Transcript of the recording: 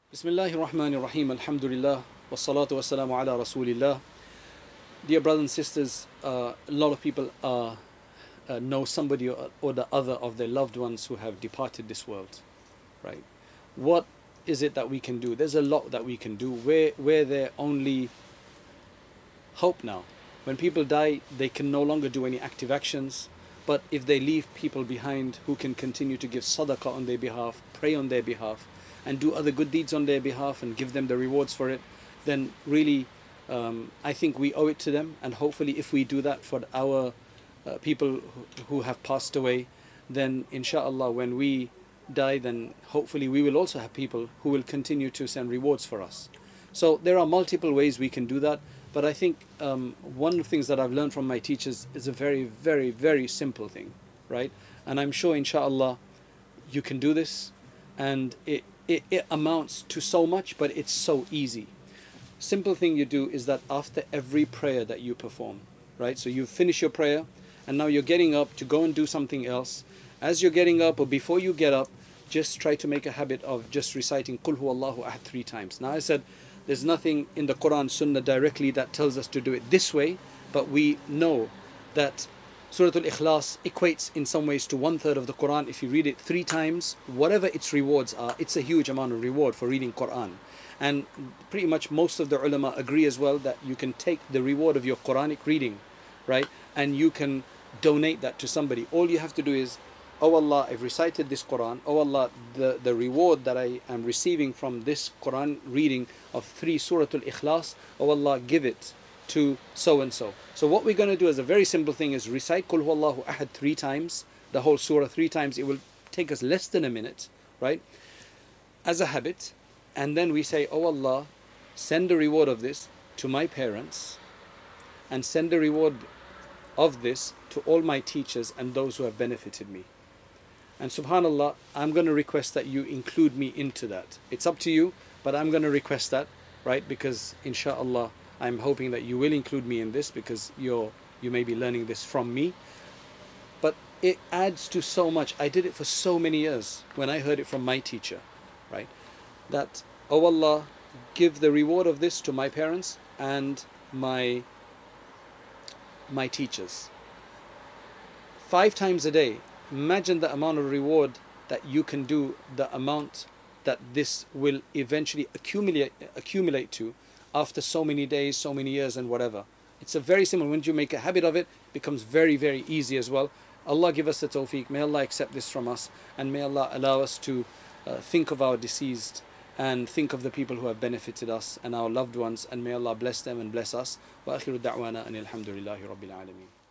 Bismillahir Rahmanir Rahim, Alhamdulillah, wassalatu wassalamu ala Rasulillah. Dear brothers and sisters, a lot of people know somebody or the other of their loved ones who have departed this world, right? What is it that we can do? There's a lot that we can do. We're their only hope now. When people die, they can no longer do any active actions, but if they leave people behind who can continue to give sadaqah on their behalf, pray on their behalf, and do other good deeds on their behalf and give them the rewards for it, then really I think we owe it to them. And hopefully if we do that for our people who have passed away, then inshallah when we die, then hopefully we will also have people who will continue to send rewards for us. So there are multiple ways we can do that, but I think one of the things that I've learned from my teachers is a very, very, very simple thing, right? And I'm sure inshallah you can do this, and it amounts to so much, but it's so easy. Simple thing you do is that after every prayer that you perform, right? So you finish your prayer and now you're getting up to go and do something else. As you're getting up or before you get up, just try to make a habit of just reciting Qul Huwallahu Ahad 3 times. Now I said there's nothing in the Quran Sunnah directly that tells us to do it this way, but we know that Surah Al-Ikhlas equates in some ways to 1/3 of the Quran. If you read it 3 times, whatever its rewards are, it's a huge amount of reward for reading Quran. And pretty much most of the ulama agree as well that you can take the reward of your Quranic reading, right? And you can donate that to somebody. All you have to do is, oh Allah, I've recited this Quran. Oh Allah, the reward that I am receiving from this Quran reading of 3 Surah Al-Ikhlas, oh Allah, give it to so and so. So what we're going to do as a very simple thing is recite Qul Huwallahu Ahad 3 times, the whole surah 3 times. It will take us less than a minute, right? As a habit. And then we say, oh Allah, send the reward of this to my parents, and send the reward of this to all my teachers and those who have benefited me. And subhanallah, I'm going to request that you include me into that. It's up to you, but I'm going to request that, right? Because inshallah, I'm hoping that you will include me in this, because you may be learning this from me. But it adds to so much. I did it for so many years when I heard it from my teacher, right? That, oh Allah, give the reward of this to my parents and my teachers. 5 times a day. Imagine the amount of reward that you can do, the amount that this will eventually accumulate to after so many days, so many years and whatever. It's a very simple, when you make a habit of it, it becomes very, very easy as well. Allah give us the tawfiq. May Allah accept this from us, and may Allah allow us to think of our deceased and think of the people who have benefited us and our loved ones, and may Allah bless them and bless us. Wa akhiru da'wana anil hamdulillahi rabbil alameen.